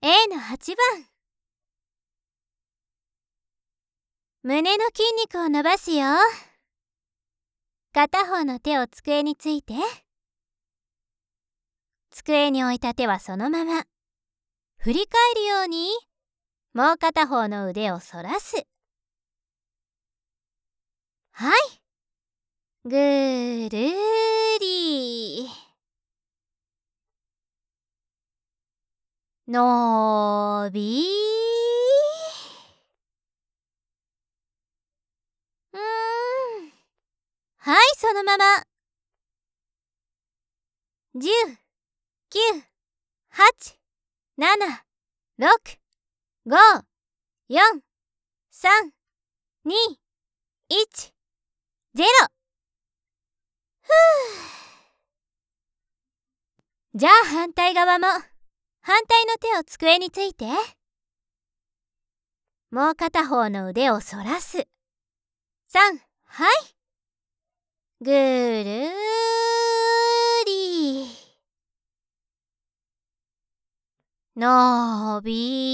A の8番。胸の筋肉を伸ばすよ。片方の手を机について。机に置いた手はそのまま。振り返るように、もう片方の腕を反らす。はい。ぐるり。のびはい、そのまま。10、9、8、7、6、5、4、3、2、1、0。じゃあ反対側も。反対の手を机について。もう片方の腕を反らす。3、はい。ぐるり。の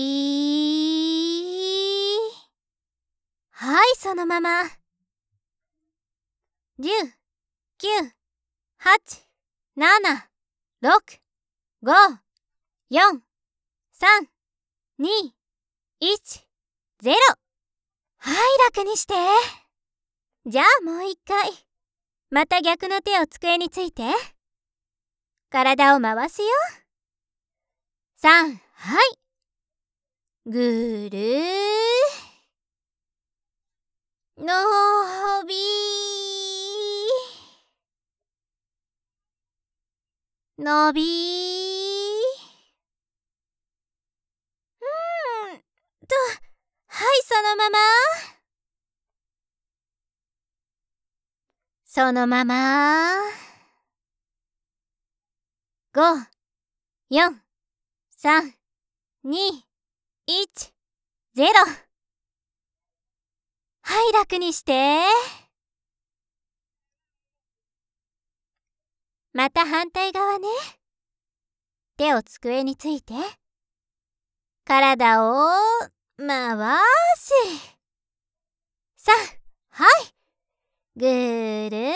びはい、そのまま。10、9、8、7、6、5、4、3、2、1、0。はい、楽にして。じゃあもう一回。また逆の手を机について。体を回すよ。3、はい。ぐるのびのびはい、そのまま。そのまま。5、4、3、2、1、0。はい、楽にして。また反対側ね。手を机について。体を回す。3、はい。ぐるり。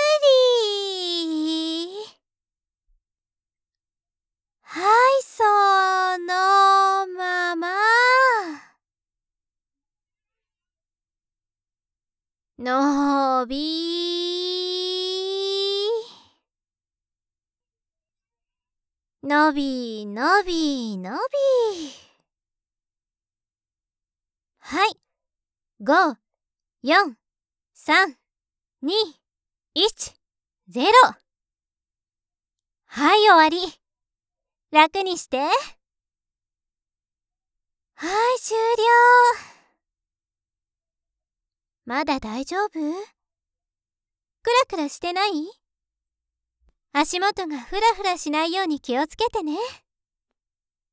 はい、そのまま。のびのびのびのび。はい。5、4、3、2、1、0。はい、終わり。楽にして。はい、終了。まだ大丈夫？クラクラしてない？足元がフラフラしないように気をつけてね。